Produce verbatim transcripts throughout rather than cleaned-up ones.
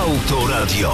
Autoradio.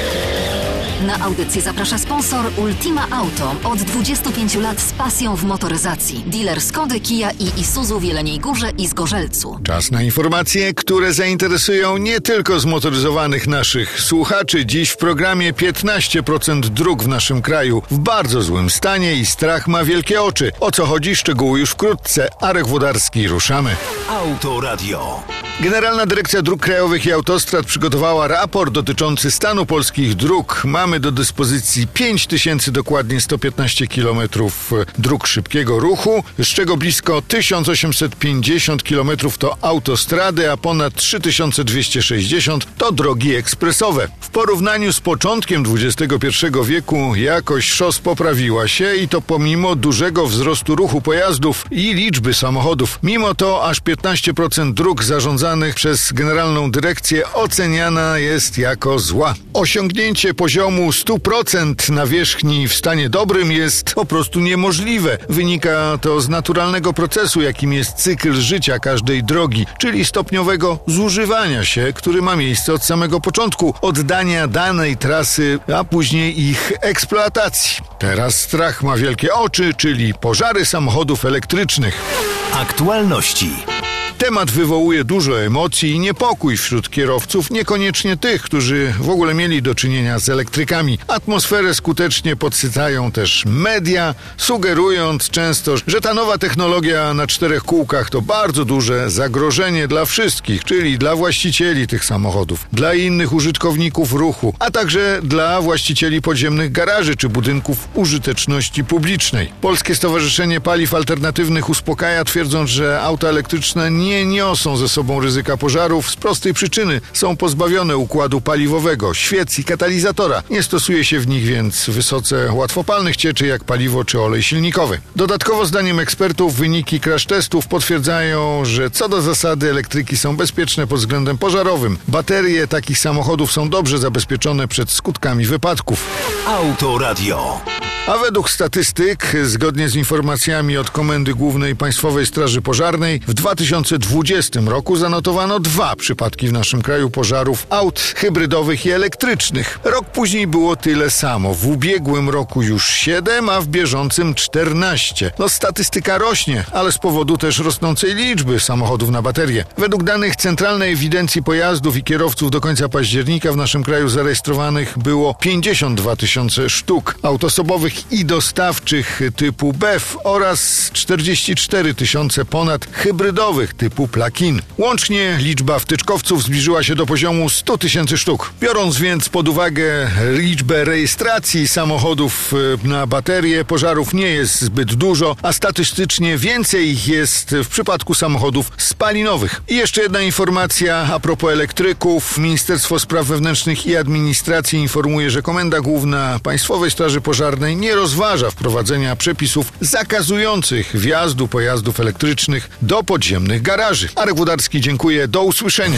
Na audycję zaprasza sponsor Ultima Auto. Od dwudziestu pięciu lat z pasją w motoryzacji. Dealer Skody, Kia i Isuzu w Jeleniej Górze i Zgorzelcu. Czas na informacje, które zainteresują nie tylko zmotoryzowanych naszych słuchaczy. Dziś w programie piętnaście procent dróg w naszym kraju w bardzo złym stanie i strach ma wielkie oczy. O co chodzi? Szczegóły już wkrótce. Arek Włodarski, ruszamy. Autoradio. Generalna Dyrekcja Dróg Krajowych i Autostrad przygotowała raport dotyczący stanu polskich dróg. Mamy do dyspozycji pięć tysięcy, dokładnie sto piętnaście kilometrów dróg szybkiego ruchu, z czego blisko tysiąc osiemset pięćdziesiąt kilometrów to autostrady, a ponad trzy tysiące dwieście sześćdziesiąt to drogi ekspresowe. W porównaniu z początkiem dwudziestego pierwszego wieku jakość szos poprawiła się i to pomimo dużego wzrostu ruchu pojazdów i liczby samochodów. Mimo to aż piętnaście procent dróg zarządzanych przez Generalną Dyrekcję oceniana jest jako zła. Osiągnięcie poziomu sto procent nawierzchni w stanie dobrym jest po prostu niemożliwe. Wynika to z naturalnego procesu, jakim jest cykl życia każdej drogi, czyli stopniowego zużywania się, który ma miejsce od samego początku, oddania danej trasy, a później ich eksploatacji. Teraz strach ma wielkie oczy, czyli pożary samochodów elektrycznych. Aktualności. Temat wywołuje dużo emocji i niepokój wśród kierowców, niekoniecznie tych, którzy w ogóle mieli do czynienia z elektrykami. Atmosferę skutecznie podsycają też media, sugerując często, że ta nowa technologia na czterech kółkach to bardzo duże zagrożenie dla wszystkich, czyli dla właścicieli tych samochodów, dla innych użytkowników ruchu, a także dla właścicieli podziemnych garaży czy budynków użyteczności publicznej. Polskie Stowarzyszenie Paliw Alternatywnych uspokaja, twierdząc, że auta elektryczne nie nie niosą ze sobą ryzyka pożarów z prostej przyczyny. Są pozbawione układu paliwowego, świec i katalizatora. Nie stosuje się w nich więc wysoce łatwopalnych cieczy jak paliwo czy olej silnikowy. Dodatkowo zdaniem ekspertów wyniki crash testów potwierdzają, że co do zasady elektryki są bezpieczne pod względem pożarowym. Baterie takich samochodów są dobrze zabezpieczone przed skutkami wypadków. Autoradio. A według statystyk, zgodnie z informacjami od Komendy Głównej Państwowej Straży Pożarnej, w dwa tysiące dwudziestym roku zanotowano dwa przypadki w naszym kraju pożarów aut hybrydowych i elektrycznych. Rok później było tyle samo. W ubiegłym roku już siedem, a w bieżącym czternaście. No statystyka rośnie, ale z powodu też rosnącej liczby samochodów na baterie. Według danych Centralnej Ewidencji Pojazdów i Kierowców do końca października w naszym kraju zarejestrowanych było pięćdziesiąt dwa tysiące sztuk aut osobowych i dostawczych typu B E W oraz czterdzieści cztery tysiące ponad hybrydowych typu plug-in. Łącznie liczba wtyczkowców zbliżyła się do poziomu sto tysięcy sztuk. Biorąc więc pod uwagę liczbę rejestracji samochodów na baterie, pożarów nie jest zbyt dużo, a statystycznie więcej ich jest w przypadku samochodów spalinowych. I jeszcze jedna informacja a propos elektryków. Ministerstwo Spraw Wewnętrznych i Administracji informuje, że Komenda Główna Państwowej Straży Pożarnej nie rozważa wprowadzenia przepisów zakazujących wjazdu pojazdów elektrycznych do podziemnych garaży. Arek Włodarski, dziękuję. Do usłyszenia.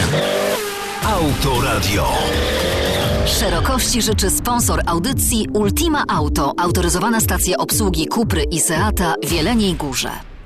Autoradio. Szerokości życzy sponsor audycji Ultima Auto, autoryzowana stacja obsługi Cupry i Seata w Jeleniej Górze.